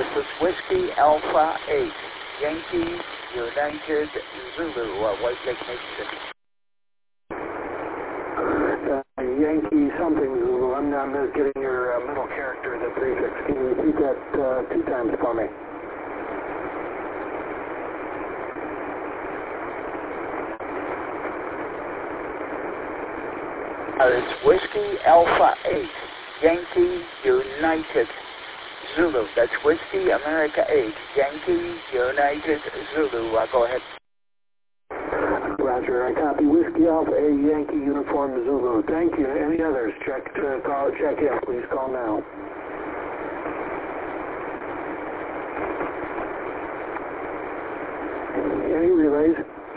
This is Whiskey Alpha 8, Yankee United Zulu, White Lake, Michigan. Yankee something Zulu. I'm not getting your middle character, the prefix. Can you repeat that 2 times for me? It's Whiskey Alpha 8, Yankee United Zulu. That's Whiskey America 8, Yankee United Zulu. Go ahead. Roger, I copy. Whiskey Alpha 8, Yankee Uniform Zulu. Thank you. Any others? Check in. Please call now. Any relays?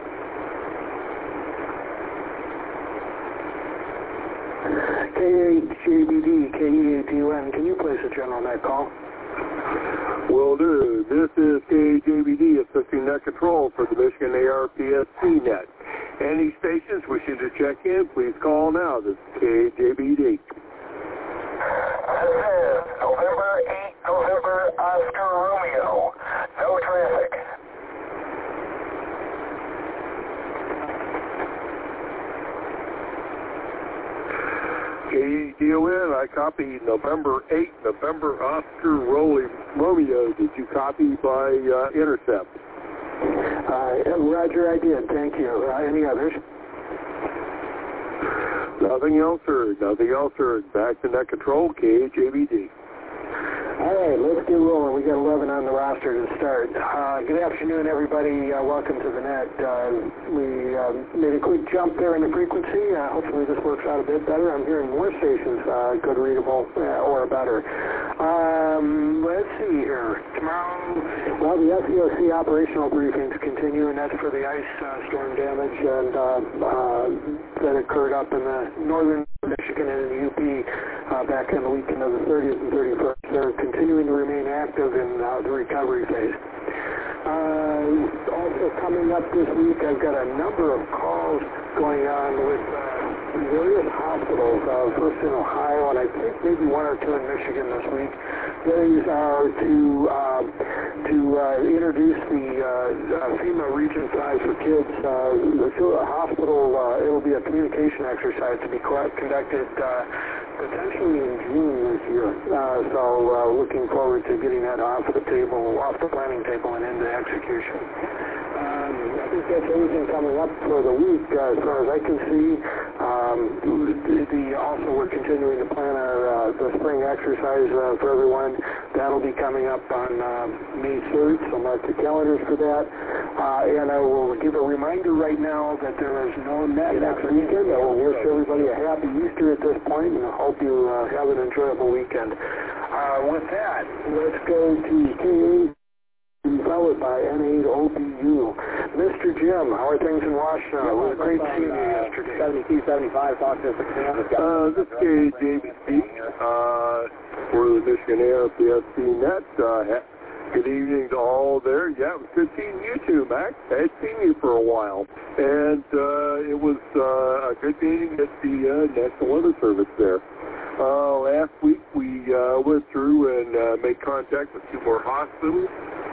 KHJBD, KEATUN, can you place a general net call? Will do. This is KJBD assisting net control for the Michigan ARPSC net. Any stations wishing to check in, please call now. This is KJBD. This is November 8, November Oscar Romeo. No traffic. KETUN, I copy November 8, November Oscar Romeo. Did you copy by intercept? Roger, I did. Thank you. Any others? Nothing else heard. Nothing else heard. Back to net control, KHJBD. All right, let's get rolling. We got 11 on the roster to start. Good afternoon, everybody. Welcome to the net. We made a quick jump there in the frequency. Hopefully this works out a bit better. I'm hearing more stations, good readable or better. Let's see here. Tomorrow, well, the SEOC operational briefings continue, and that's for the ice storm damage and that occurred up in the northern Michigan and in the UP back on the weekend of the 30th and 31st. They're continuing to remain active in the recovery phase. Also coming up this week, I've got a number of calls going on with various hospitals, first in Ohio, and I think maybe 1 or 2 in Michigan this week. These are to introduce the FEMA Region 5 for kids. The hospital, it'll be a communication exercise to be conducted potentially in June this year. So looking forward to getting that off the planning table and into execution. I think that's everything coming up for the week as far as I can see. Also, we're continuing to plan the spring exercise for everyone. That'll be coming up on May 3rd, so mark your calendars for that. And I will give a reminder right now that there is no net next weekend. I will wish everybody a happy Easter at this point, and I hope you have an enjoyable weekend. With that, let's go to KA, followed by N8OBU. Mr. Jim, how are things in Washington? It was great seeing you yesterday. 7275, talk to us again. This is KJBD for the Michigan ARPSC net. Good evening to all there. Yeah, it was good seeing you too, Max. I had seen you for a while. And it was a good meeting at the National Weather Service there. Last week we went through and made contact with 2 more hospitals.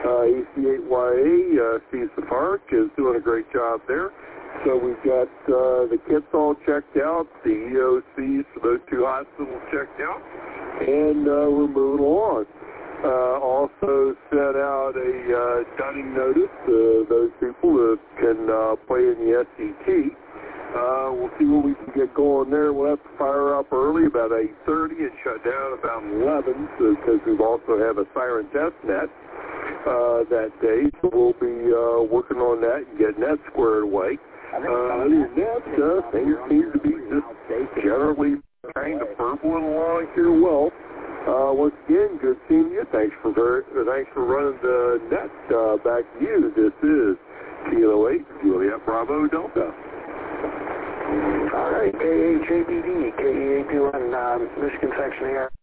AC8YA, Steve Safark is doing a great job there. So we've got the kits all checked out, the EOCs for those 2 hospitals checked out, and we're moving along. Also sent out a dunning notice to those people that can play in the SCT. We'll see what we can get going there. We'll have to fire up early, about 8:30, and shut down about 11, because we also have a siren test net that day. So we'll be working on that and getting that squared away. Other than that, things seem to be just generally kind of burbling along here well. Once again, good seeing you. Thanks for running the net. Back to you. This is Kilo 8, Juliet Bravo Delta. All right, KHJBD, KEATUN, Michigan Section here.